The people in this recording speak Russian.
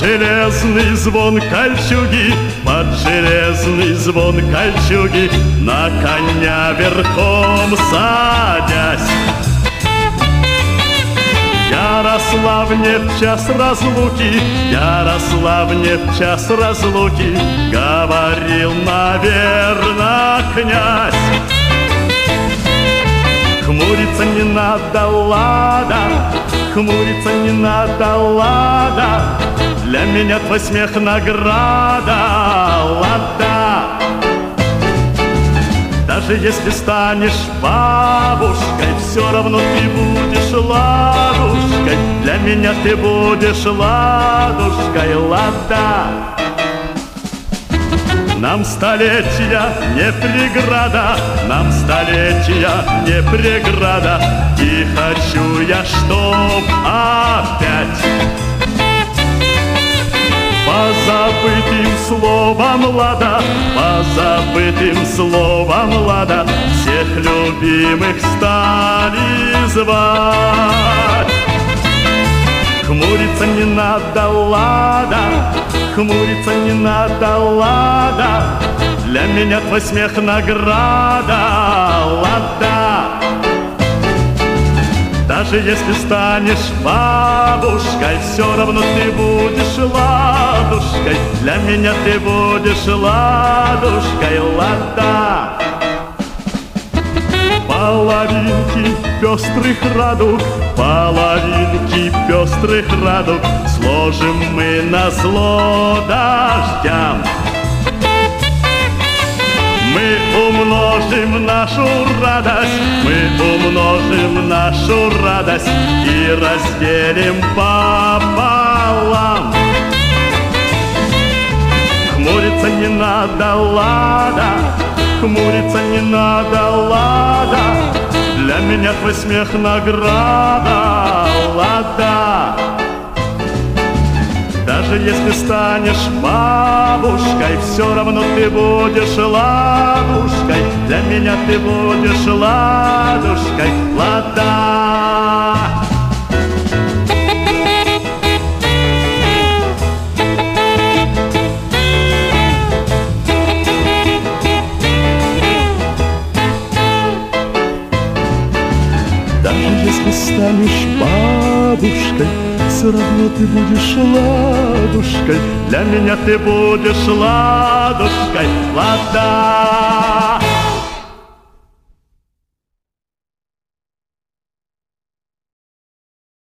железный звон кольчуги, под железный звон кольчуги, на коня верхом садясь. Ярославне в час разлуки, Ярославне в час разлуки говорил, наверно, князь. Хмуриться не надо, лада, хмуриться не надо, лада, для меня твой смех награда, лада. Даже если станешь бабушкой, все равно ты будешь ладушкой, для меня ты будешь ладушкой, лада. Нам столетия не преграда, нам столетия не преграда, и хочу я, чтоб опять позабытым словом лада, позабытым словом лада, всех любимых стали звать. Хмуриться не надо, лада, хмуриться не надо, лада, для меня твой смех награда, лада. Даже если станешь бабушкой, все равно ты будешь ладушкой, для меня ты будешь ладушкой, лада. Половинки пестрых радуг, половинки пестрых радуг сложим мы назло дождям. Мы умножим нашу радость, мы умножим нашу радость и разделим пополам. Хмуриться не надо, лада, хмуриться не надо, лада, для меня твой смех награда, лада. Даже если станешь бабушкой, все равно ты будешь ладушкой, для меня ты будешь ладушкой, лада. Даже если станешь бабушкой, все равно ты будешь ладушкой, для меня ты будешь ладушкой, лада.